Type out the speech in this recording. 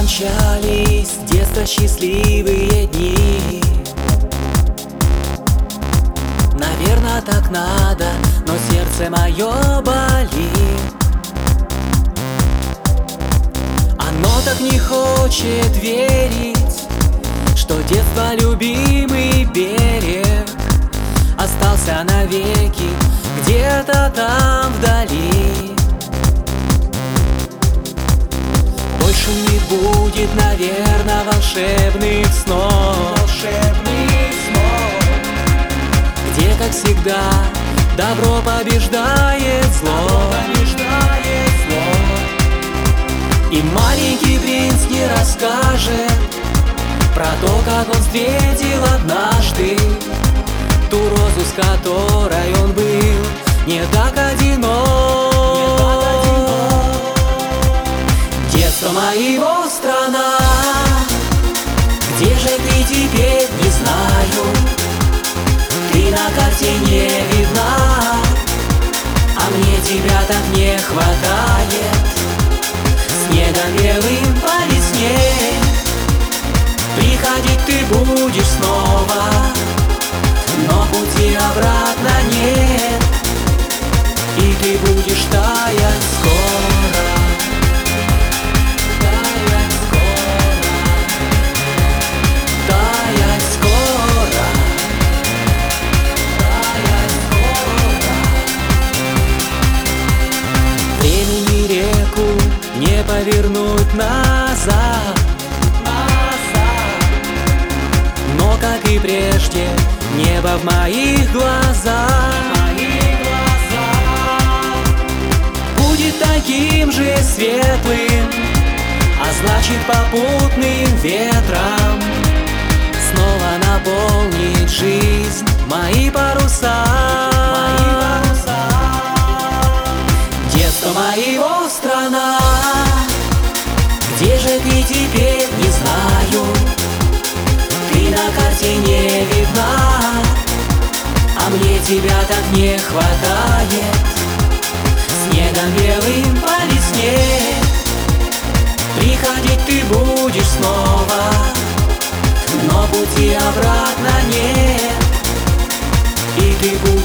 Кончались детства счастливые дни. Наверно, так надо, но сердце мое болит. Оно так не хочет верить, что детство любимый берег остался навеки где-то там вдали. Больше не будет, наверно, волшебных снов, где, как всегда, добро побеждает зло. И маленький принц не расскажет про то, как он встретил однажды ту розу, с которой он был не так одинок. Детство моего страна, где же ты теперь, не знаю. Ты на карте не видна, а мне тебя так не хватает. Снегом белым по весне приходить ты будешь снова, но пути обратно нет, и ты будешь таять скоро. Таять скоро. Таять скоро. Таять скоро. Времени реку не повернуть назад, но, как и прежде, небо в моих глазах будет таким же светлым, а значит, попутным ветром снова наполнит жизнь мои паруса. Детство моего страна, где же ты теперь, не знаю. Ты на карте не видна, а мне тебя так не хватает. Снегом белым по весне приходить ты будешь снова, но пути обратно нет, и ты будешь